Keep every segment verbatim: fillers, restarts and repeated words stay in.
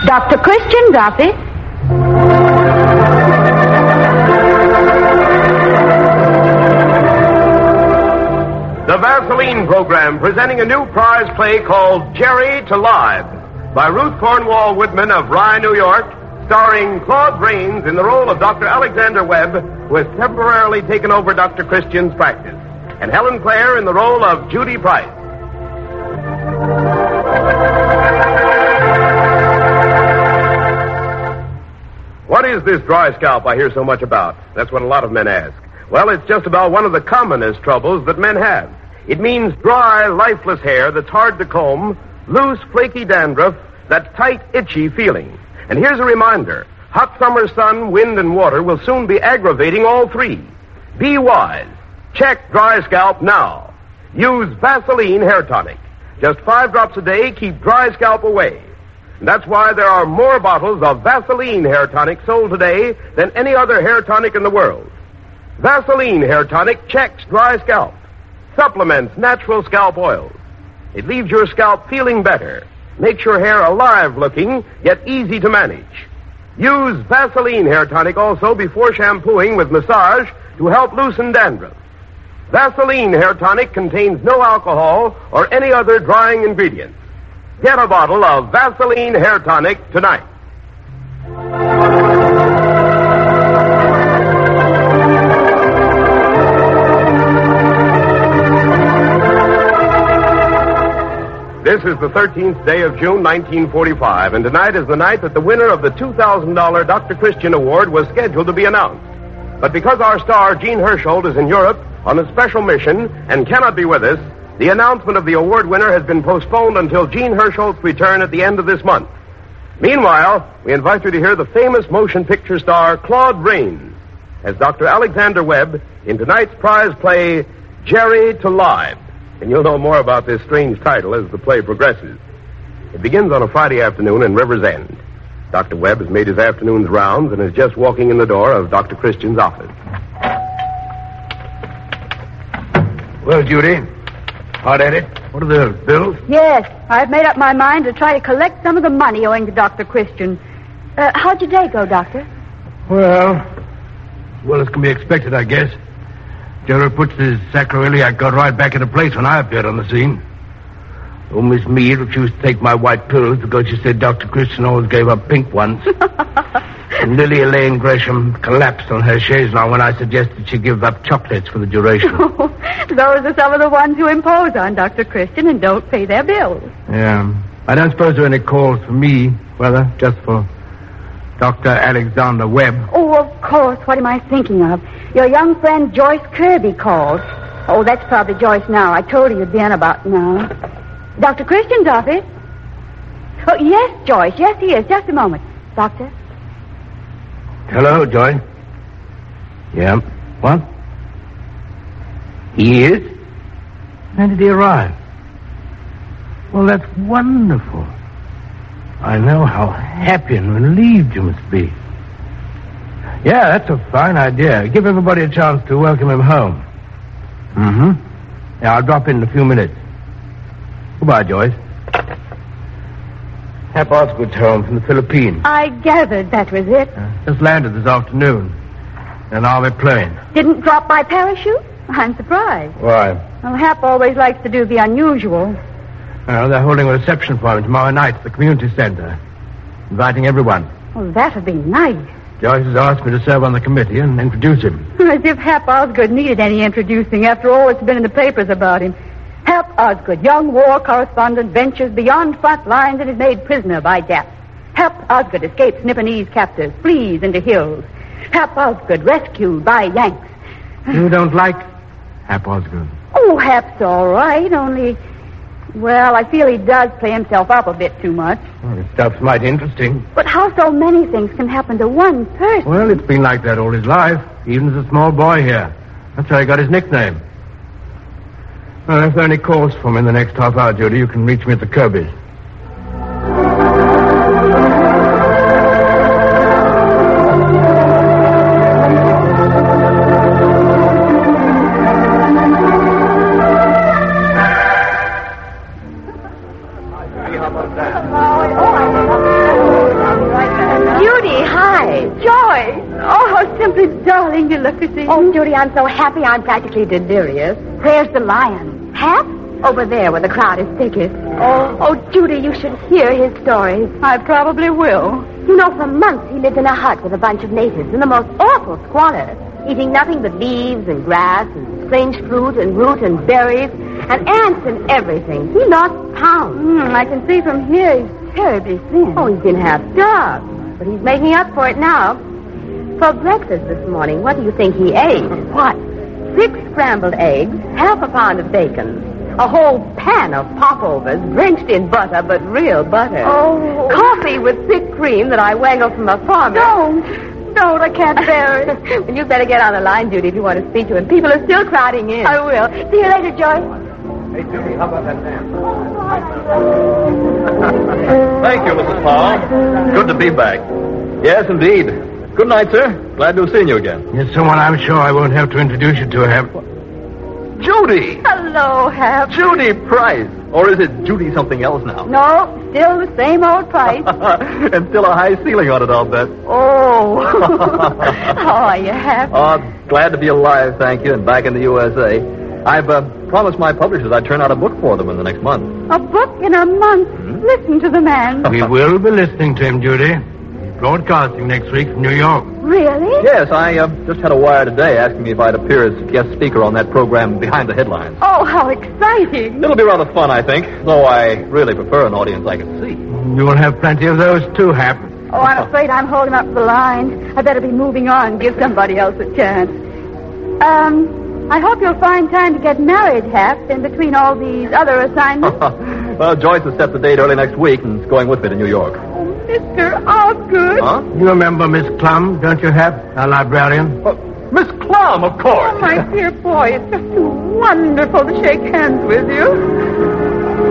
Doctor Christian's office. The Vaseline program presenting a new prize play called Jerry to Live by Ruth Cornwall Woodman of Rye, New York, starring Claude Rains in the role of Doctor Alexander Webb, who has temporarily taken over Doctor Christian's practice, and Helen Clare in the role of Judy Price. What is this dry scalp I hear so much about? That's what a lot of men ask. Well, it's just about one of the commonest troubles that men have. It means dry, lifeless hair that's hard to comb, loose, flaky dandruff, that tight, itchy feeling. And here's a reminder. Hot summer sun, wind, and water will soon be aggravating all three. Be wise. Check dry scalp now. Use Vaseline hair tonic. Just five drops a day keep dry scalp away. And that's why there are more bottles of Vaseline hair tonic sold today than any other hair tonic in the world. Vaseline hair tonic checks dry scalp, supplements natural scalp oils. It leaves your scalp feeling better, makes your hair alive looking, yet easy to manage. Use Vaseline hair tonic also before shampooing with massage to help loosen dandruff. Vaseline hair tonic contains no alcohol or any other drying ingredients. Get a bottle of Vaseline hair tonic tonight. This is the thirteenth day of June, nineteen forty-five, and tonight is the night that the winner of the two thousand dollars Doctor Christian Award was scheduled to be announced. But because our star, Jean Hersholt, is in Europe on a special mission and cannot be with us, the announcement of the award winner has been postponed until Jean Hersholt's return at the end of this month. Meanwhile, we invite you to hear the famous motion picture star, Claude Rains, as Doctor Alexander Webb in tonight's prize play, Jerry to Live. And you'll know more about this strange title as the play progresses. It begins on a Friday afternoon in River's End. Doctor Webb has made his afternoon's rounds and is just walking in the door of Doctor Christian's office. Well, Judy, hard at it? What are the bills? Yes, I've made up my mind to try to collect some of the money owing to Doctor Christian. Uh, how'd your day go, Doctor? Well, as well as can be expected, I guess. General puts his sacroiliac got right back into place when I appeared on the scene. Oh, Miss Meade refused to take my white pills because she said Doctor Christian always gave up pink ones. And Lily Elaine Gresham collapsed on her chaise now when I suggested she give up chocolates for the duration. Oh, those are some of the ones who impose on Doctor Christian and don't pay their bills. Yeah. I don't suppose there are any calls for me, whether just for Doctor Alexander Webb. Oh, of course. What am I thinking of? Your young friend Joyce Kirby called. Oh, that's probably Joyce now. I told her you'd be in about now. Doctor Christian's office? Oh, yes, Joyce. Yes, he is. Just a moment. Doctor? Hello, Joyce. Yeah. What? He is? When did he arrive? Well, that's wonderful. I know how happy and relieved you must be. Yeah, that's a fine idea. Give everybody a chance to welcome him home. Mm-hmm. Yeah, I'll drop in in a few minutes. Goodbye, Joyce. Hap Osgood's home from the Philippines. I gathered that was it. Uh, just landed this afternoon. An army plane. Didn't drop by parachute? I'm surprised. Why? Well, Hap always likes to do the unusual. Well, they're holding a reception for him tomorrow night at the community center. Inviting everyone. Oh, that'd be nice. Joyce has asked me to serve on the committee and introduce him. As if Hap Osgood needed any introducing after all that's been in the papers about him. Hap Osgood, young war correspondent, ventures beyond front lines and is made prisoner by Japs. Hap Osgood escapes Nipponese captors, flees into hills. Hap Osgood rescued by Yanks. You don't like Hap Osgood? Oh, Hap's all right, only... Well, I feel he does play himself up a bit too much. Well, his stuff's mighty interesting. But how so many things can happen to one person? Well, it's been like that all his life, even as a small boy here. That's how he got his nickname. Well, if there are any calls for me in the next half hour, Judy, you can reach me at the Kirby's. delicacy. Oh, Judy, I'm so happy I'm practically delirious. Where's the lion? Hap? Over there where the crowd is thickest. Oh, oh, Judy, you should hear his stories. I probably will. You know, for months he lived in a hut with a bunch of natives in the most awful squalor, eating nothing but leaves and grass and strange fruit and root and berries and ants and everything. He lost pounds. Mm, I can see from here he's terribly thin. Oh, he's been half starved, but he's making up for it now. For breakfast this morning, what do you think he ate? What? Six scrambled eggs, half a pound of bacon, a whole pan of popovers drenched in butter, but real butter. Oh. Coffee with thick cream that I wangled from a farmer. Don't. Don't. I can't bear it. Well, you'd better get on the line, Judy, if you want to speak to him. People are still crowding in. I will. See you later, Joyce. Hey, Judy, how about that dance? Thank you, Missus Paul. Good to be back. Yes, indeed. Good night, sir. Glad to have seen you again. You're someone I'm sure I won't have to introduce you to, Hap. Judy! Hello, Hap. Judy Price. Or is it Judy something else now? No, still the same old price. And still a high ceiling on it, I'll bet. Oh. How are you, Hap? Oh, glad to be alive, thank you, and back in the U S A. I've uh, promised my publishers I'd turn out a book for them in the next month. A book in a month? Mm-hmm. Listen to the man. We will be listening to him, Judy. Broadcasting next week from New York. Really? Yes, I uh, just had a wire today asking me if I'd appear as guest speaker on that program Behind the Headlines. Oh, how exciting. It'll be rather fun, I think, though I really prefer an audience I can see. You will have plenty of those, too, Hap. Oh, I'm afraid I'm holding up the line. I better be moving on, give somebody else a chance. Um, I hope you'll find time to get married, Hap, in between all these other assignments. Well, Joyce has set the date early next week and is going with me to New York. Mister Osgood. Huh? You remember Miss Clum, don't you, Hap, our librarian? Uh, Miss Clum, of course. Oh, my dear boy, it's just too wonderful to shake hands with you.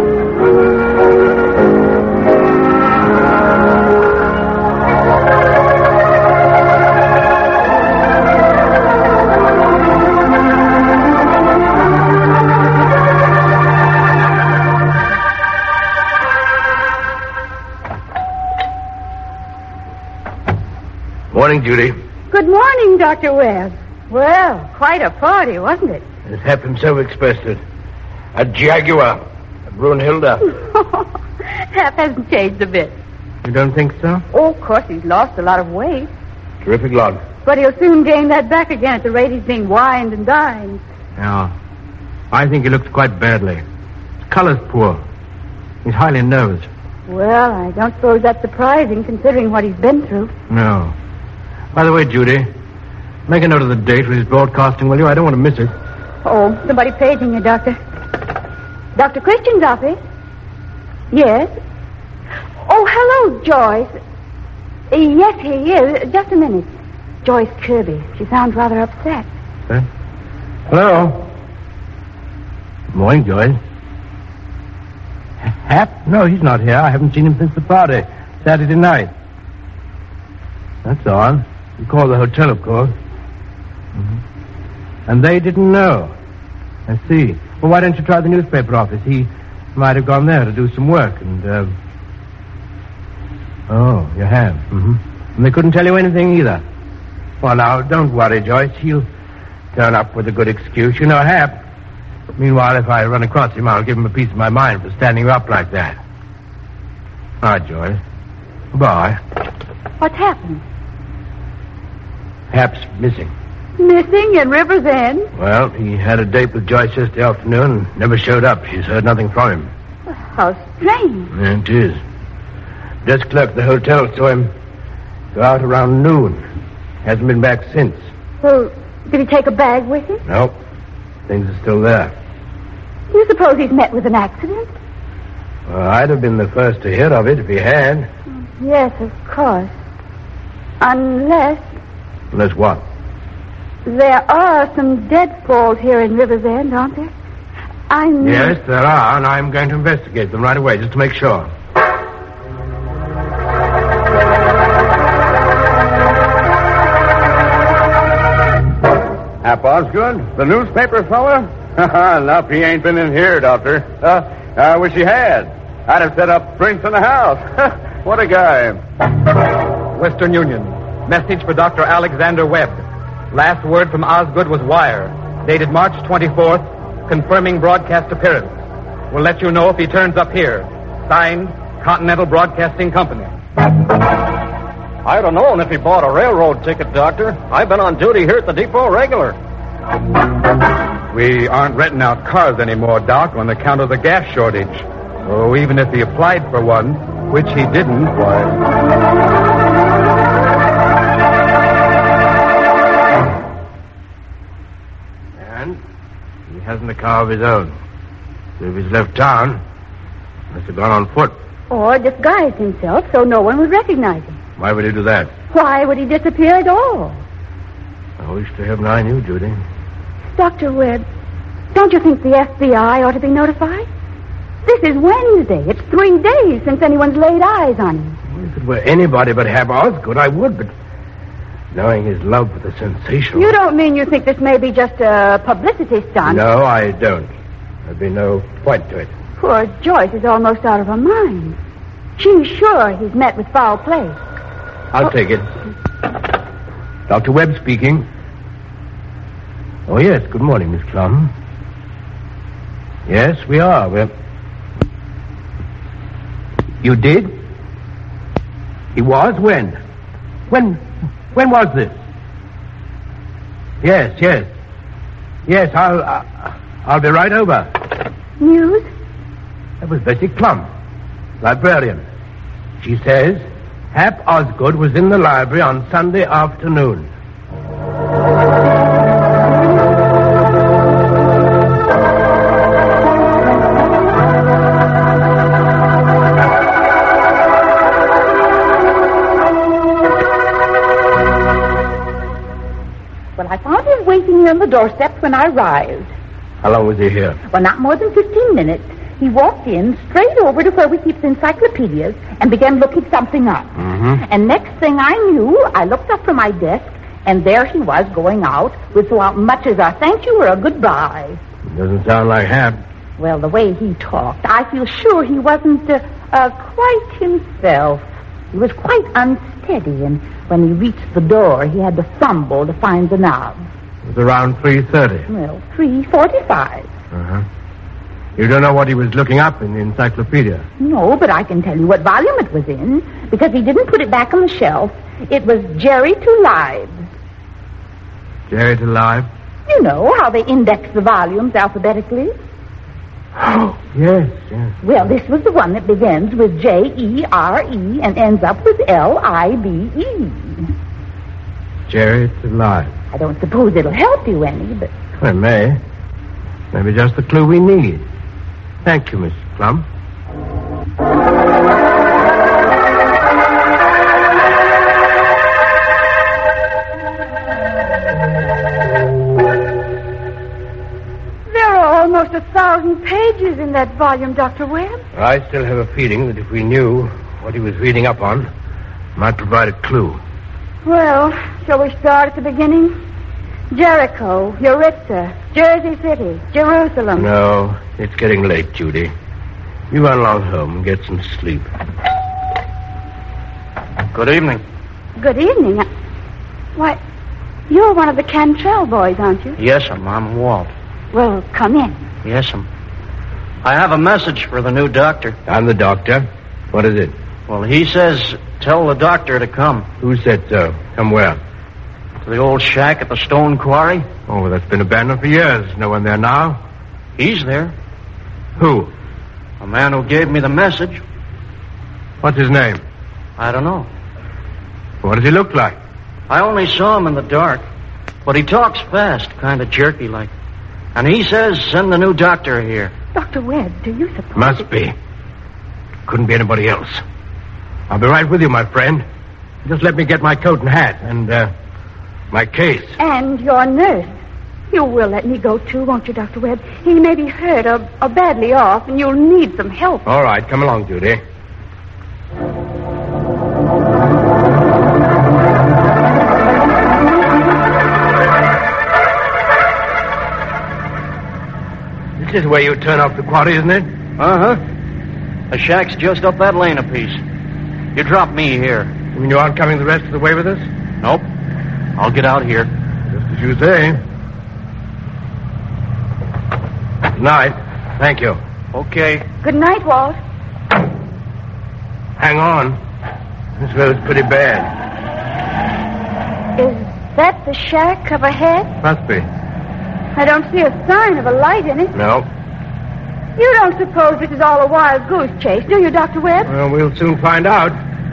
Morning, Judy. Good morning, Doctor Webb. Well, quite a party, wasn't it? As Hap himself expressed it. A jaguar. A Brunhilde. Hap hasn't changed a bit. You don't think so? Oh, of course, he's lost a lot of weight. Terrific lot. But he'll soon gain that back again at the rate he's being wined and dined. Yeah. I think he looks quite badly. His color's poor. He's highly nervous. Well, I don't suppose that's surprising, considering what he's been through. No. By the way, Judy, make a note of the date for his broadcasting, will you? I don't want to miss it. Oh, somebody paging you, Doctor. Doctor Christian's office? Yes? Oh, hello, Joyce. Uh, yes, he is. Just a minute. Joyce Kirby. She sounds rather upset. Huh? Hello? Good morning, Joyce. Hap? No, he's not here. I haven't seen him since the party. Saturday night. That's all. You called the hotel, of course. Mm-hmm. And they didn't know. I see. Well, why don't you try the newspaper office? He might have gone there to do some work and, uh... Oh, you have. Mm-hmm. And they couldn't tell you anything either. Well, now, don't worry, Joyce. He'll turn up with a good excuse. You know, Hap. Meanwhile, if I run across him, I'll give him a piece of my mind for standing you up like that. All right, Joyce. Goodbye. What's happened? Hap's missing. Missing in River's End? Well, he had a date with Joyce yesterday afternoon and never showed up. She's heard nothing from him. How strange. Yeah, it is. Desk clerk at the hotel saw him go out around noon. Hasn't been back since. Well, did he take a bag with him? No. Things are still there. Do you suppose he's met with an accident? Well, I'd have been the first to hear of it if he had. Yes, of course. Unless... Unless what? There are some deadfalls here in River's End, aren't there? I mean... Yes, there are, and I'm going to investigate them right away, just to make sure. Hap Osgood, the newspaper fella? Enough, he ain't been in here, Doctor. Uh, I wish he had. I'd have set up drinks in the house. What a guy. Western Union. Message for Doctor Alexander Webb. Last word from Osgood was wire, dated March twenty-fourth, confirming broadcast appearance. We'll let you know if he turns up here. Signed, Continental Broadcasting Company. I'd have known if he bought a railroad ticket, Doctor. I've been on duty here at the depot regular. We aren't renting out cars anymore, Doc, on account of the gas shortage. Oh, even if he applied for one, which he didn't, why... And he hasn't a car of his own. So if he's left town, he must have gone on foot. Or disguised himself so no one would recognize him. Why would he do that? Why would he disappear at all? I wish to heaven I knew, Judy. Doctor Webb, don't you think the F B I ought to be notified? This is Wednesday. It's three days since anyone's laid eyes on him. If it were anybody but Hap Osgood, I would, but knowing his love for the sensational... You don't mean you think this may be just a publicity stunt? No, I don't. There'd be no point to it. Poor Joyce is almost out of her mind. She's sure he's met with foul play. I'll oh. take it. Doctor Webb speaking. Oh, yes. Good morning, Miss Clum. Yes, we are. We're... You did? He was? When? When? When was this? Yes, yes. Yes, I'll... I'll, I'll be right over. News? That was Bessie Clum, librarian. She says Hap Osgood was in the library on Sunday afternoon. Well, I found him waiting here on the doorstep when I arrived. How long was he here? Well, not more than fifteen minutes. He walked in straight over to where we keep the encyclopedias and began looking something up. Mm-hmm. And next thing I knew, I looked up from my desk, and there he was going out with so much as a thank you or a goodbye. Doesn't sound like Hap. Well, the way he talked, I feel sure he wasn't uh, uh, quite himself. He was quite unsteady, and when he reached the door, he had to fumble to find the knob. It was around three thirty. Well, three forty-five. Uh-huh. You don't know what he was looking up in the encyclopedia? No, but I can tell you what volume it was in, because he didn't put it back on the shelf. It was Jerry to Lives. Jerry to Live? You know how they index the volumes alphabetically. Oh, yes, yes. Well, this was the one that begins with J E R E and ends up with L I B E. Jerry to Live. I don't suppose it'll help you any, but... Well, it may. Maybe just the clue we need. Thank you, Miss Plum. There are almost a thousand pages in that volume, Doctor Webb. I still have a feeling that if we knew what he was reading up on, it might provide a clue. Well, shall we start at the beginning? Jericho, Uritza, Jersey City, Jerusalem. No, it's getting late, Judy. You run along home and get some sleep. Good evening. Good evening. Why, you're one of the Cantrell boys, aren't you? Yes'm, I'm Walt. Well, come in. Yes'm. I have a message for the new doctor. I'm the doctor. What is it? Well, he says tell the doctor to come. Who said so? Come where? To the old shack at the stone quarry. Oh, that's been abandoned for years. No one there now? He's there. Who? A man who gave me the message. What's his name? I don't know. What does he look like? I only saw him in the dark. But he talks fast, kind of jerky like. And he says send the new doctor here. Doctor Webb, do you suppose... Must it... be. Couldn't be anybody else. I'll be right with you, my friend. Just let me get my coat and hat and, uh, my case. And your nurse. You will let me go, too, won't you, Doctor Webb? He may be hurt or, or badly off, and you'll need some help. All right, come along, Judy. This is where you turn off the quarry, isn't it? Uh-huh. The shack's just up that lane a piece. You drop me here. You mean you aren't coming the rest of the way with us? Nope. I'll get out here. Just As you say. Good night. Thank you. Okay. Good night, Walt. Hang on. This road's pretty bad. Is that the shack up ahead? Must be. I don't see a sign of a light in it. No. You don't suppose this is all a wild goose chase, do you, Doctor Webb? Well, we'll soon find out.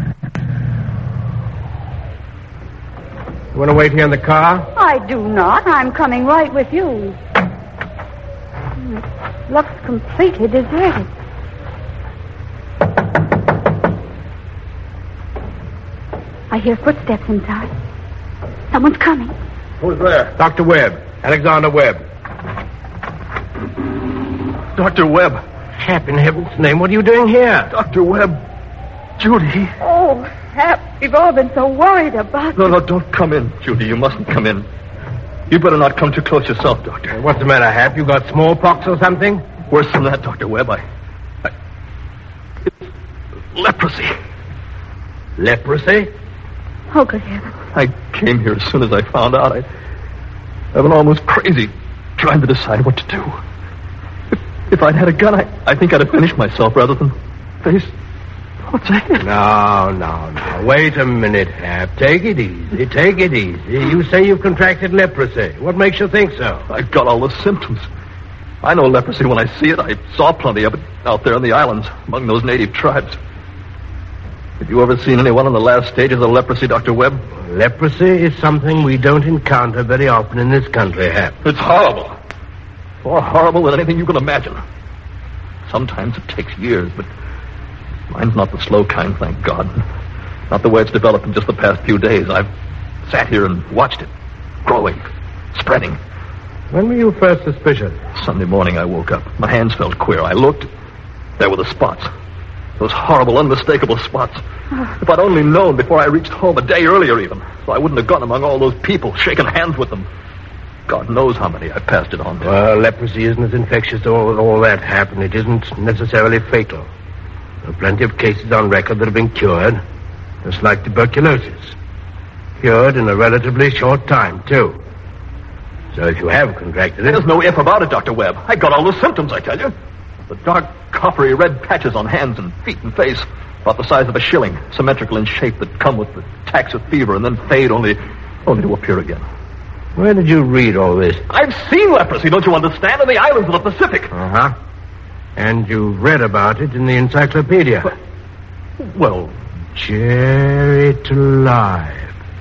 You want to wait here in the car? I do not. I'm coming right with you. It looks completely deserted. I hear footsteps inside. Someone's coming. Who's there? Doctor Webb. Alexander Webb. Doctor Webb. Hap, in heaven's name, what are you doing here? Doctor Webb. Judy. Oh, Hap, we've all been so worried about No, you. no, don't come in, Judy. You mustn't come in. You better not come too close yourself, Doctor. What's the matter, Hap? You got smallpox or something? Worse than that, Doctor Webb. I... I it's leprosy. Leprosy? Oh, good heavens. I came here as soon as I found out. I, I've been almost crazy trying to decide what to do. If, if I'd had a gun, I, I think I'd have finished myself rather than face... What's ahead? No, no, no. Wait a minute, Hap. Take it easy. Take it easy. You say you've contracted leprosy. What makes you think so? I've got all the symptoms. I know leprosy when I see it. I saw plenty of it out there in the islands among those native tribes. Have you ever seen anyone in the last stages of leprosy, Doctor Webb? Leprosy is something we don't encounter very often in this country, Hap. It's horrible. More horrible than anything you can imagine. Sometimes it takes years, but mine's not the slow kind, thank God. Not the way it's developed in just the past few days. I've sat here and watched it. Growing. Spreading. When were you first suspicious? Sunday morning I woke up. My hands felt queer. I looked. There were the spots. Those horrible, unmistakable spots. If I'd only known before I reached home a day earlier even, so I wouldn't have gone among all those people, shaking hands with them. God knows how many I passed it on to. Well, leprosy isn't as infectious as all, all that happened. It isn't necessarily fatal. There are plenty of cases on record that have been cured, just like tuberculosis. Cured in a relatively short time, too. So if you have contracted it... There's no if about it, Doctor Webb. I got all the symptoms, I tell you. The dark, coppery red patches on hands and feet and face, about the size of a shilling, symmetrical in shape, that come with the attacks of fever and then fade only, only to appear again. Where did you read all this? I've seen leprosy, don't you understand, in the islands of the Pacific. Uh-huh. And you read about it in the encyclopedia. But, well... Cherry to life.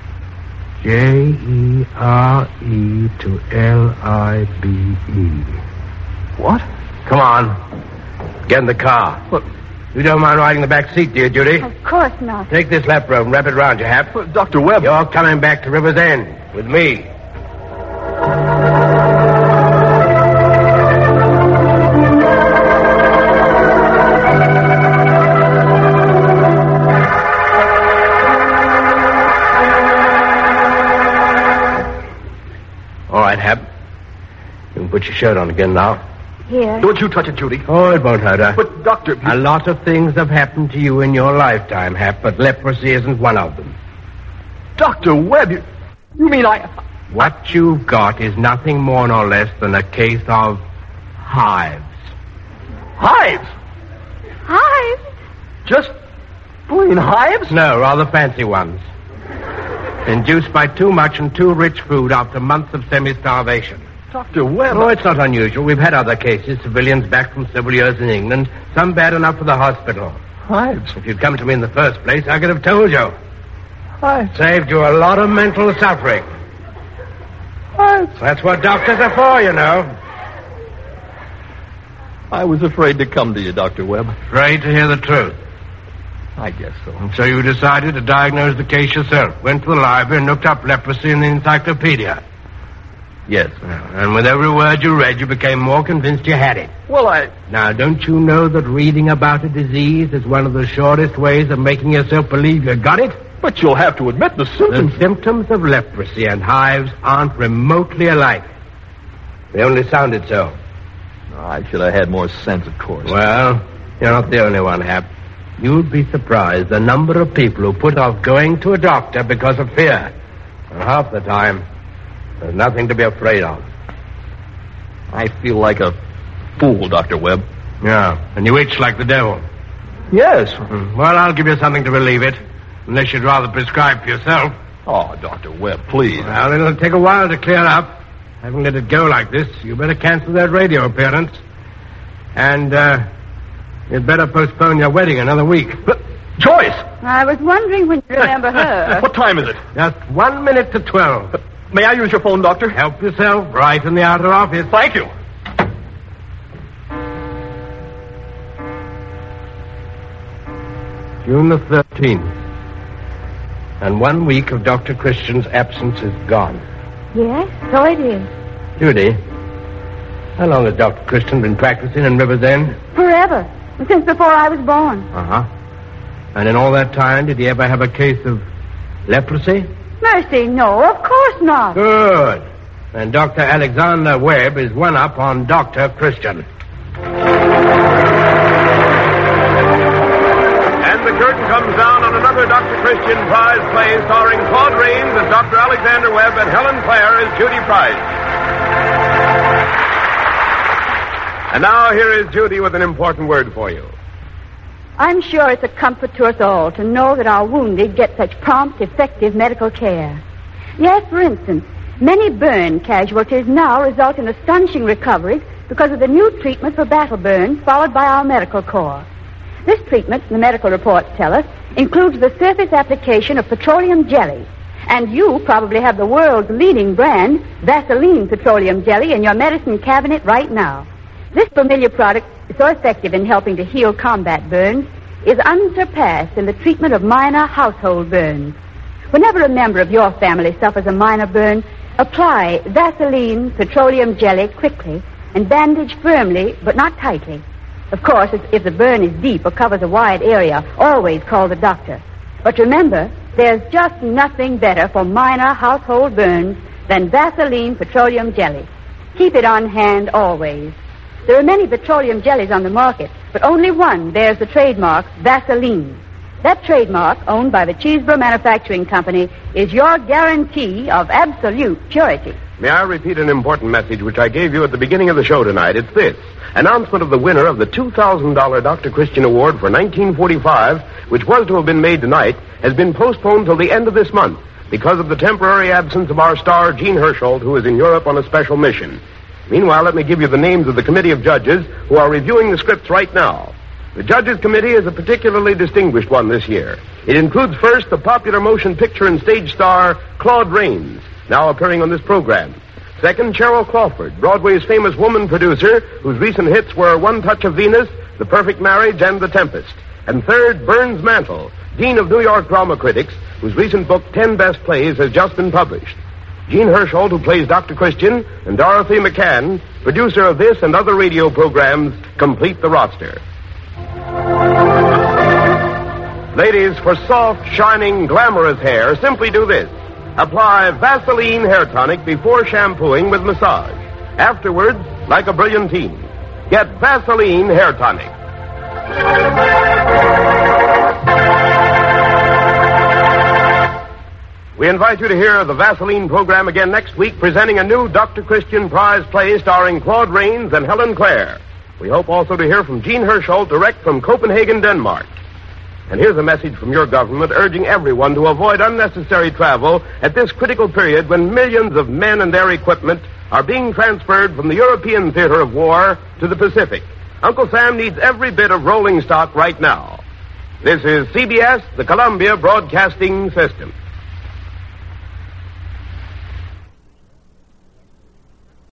J E R E to L I B E. What? Come on. Get in the car. What? You don't mind riding the back seat, do you, Judy? Of course not. Take this lap robe and wrap it around you, Hap. But, Doctor Webb... You're coming back to River's End with me. All right, Hap. You can put your shirt on again now. Here. Don't you touch it, Judy. Oh, it won't hurt her. But, Doctor... A lot of things have happened to you in your lifetime, Hap, but leprosy isn't one of them. Doctor Webb, you, you mean I... What you've got is nothing more nor less than a case of hives. Hives? Hives? Just plain hives? No, rather fancy ones. Induced by too much and too rich food after months of semi-starvation. Doctor Webb... Oh, it's not unusual. We've had other cases, civilians back from several years in England, some bad enough for the hospital. Hives? If you'd come to me in the first place, I could have told you. Hives? Saved you a lot of mental suffering. Hives? That's what doctors are for, you know. I was afraid to come to you, Doctor Webb. Afraid to hear the truth. I guess so. And so you decided to diagnose the case yourself. Went to the library and looked up leprosy in the encyclopedia. Yes. And with every word you read, you became more convinced you had it. Well, I... Now, don't you know that reading about a disease is one of the shortest ways of making yourself believe you got it? But you'll have to admit the symptoms... The symptoms of leprosy and hives aren't remotely alike. They only sounded so. I should have had more sense, of course. Well, you're not the only one, Hap. You'd be surprised the number of people who put off going to a doctor because of fear. And half the time, There's nothing to be afraid of. I feel like a fool, Doctor Webb. Yeah, and you itch like the devil. Yes. Well, I'll give you something to relieve it, unless you'd rather prescribe for yourself. Oh, Doctor Webb, please. Well, it'll take a while to clear up. Having let it go like this, you better cancel that radio appearance. And, uh, you'd better postpone your wedding another week. Joyce! I was wondering when you remember her. What time is it? Just one minute to twelve. May I use your phone, Doctor? Help yourself, right in the outer office. Thank you. June the thirteenth. And one week of Doctor Christian's absence is gone. Yes, so it is. Judy, how long has Doctor Christian been practicing in River's End? Forever. Since before I was born. Uh-huh. And in all that time, did he ever have a case of leprosy? Mercy, no, of course not. Good. And Doctor Alexander Webb is one up on Doctor Christian. And the curtain comes down on another Doctor Christian Prize play starring Claude Rains as Doctor Alexander Webb and Helen Clare as Judy Price. And now here is Judy with an important word for you. I'm sure it's a comfort to us all to know that our wounded get such prompt, effective medical care. Yes, for instance, many burn casualties now result in astonishing recoveries because of the new treatment for battle burns followed by our medical corps. This treatment, the medical reports tell us, includes the surface application of petroleum jelly. And you probably have the world's leading brand, Vaseline Petroleum Jelly, in your medicine cabinet right now. This familiar product, so effective in helping to heal combat burns, is unsurpassed in the treatment of minor household burns. Whenever a member of your family suffers a minor burn, apply Vaseline Petroleum Jelly quickly and bandage firmly but not tightly. Of course, if, if the burn is deep or covers a wide area, always call the doctor. But remember, there's just nothing better for minor household burns than Vaseline Petroleum Jelly. Keep it on hand always. There are many petroleum jellies on the market, but only one bears the trademark Vaseline. That trademark, owned by the Cheeseborough Manufacturing Company, is your guarantee of absolute purity. May I repeat an important message which I gave you at the beginning of the show tonight? It's this. Announcement of the winner of the two thousand dollars Doctor Christian Award for nineteen forty-five, which was to have been made tonight, has been postponed till the end of this month because of the temporary absence of our star, Jean Hersholt, who is in Europe on a special mission. Meanwhile, let me give you the names of the committee of judges who are reviewing the scripts right now. The Judges Committee is a particularly distinguished one this year. It includes first the popular motion picture and stage star Claude Rains, now appearing on this program. Second, Cheryl Crawford, Broadway's famous woman producer, whose recent hits were One Touch of Venus, The Perfect Marriage, and The Tempest. And third, Burns Mantle, Dean of New York Drama Critics, whose recent book, Ten Best Plays, has just been published. Jean Hersholt, who plays Doctor Christian, and Dorothy McCann, producer of this and other radio programs, complete the roster. Ladies, for soft, shining, glamorous hair, simply do this. Apply Vaseline hair tonic before shampooing with massage. Afterwards, like a brilliantine, get Vaseline hair tonic. We invite you to hear the Vaseline program again next week, presenting a new Doctor Christian Prize play starring Claude Rains and Helen Clare. We hope also to hear from Jean Hersholt direct from Copenhagen, Denmark. And here's a message from your government urging everyone to avoid unnecessary travel at this critical period when millions of men and their equipment are being transferred from the European theater of war to the Pacific. Uncle Sam needs every bit of rolling stock right now. This is C B S, the Columbia Broadcasting System.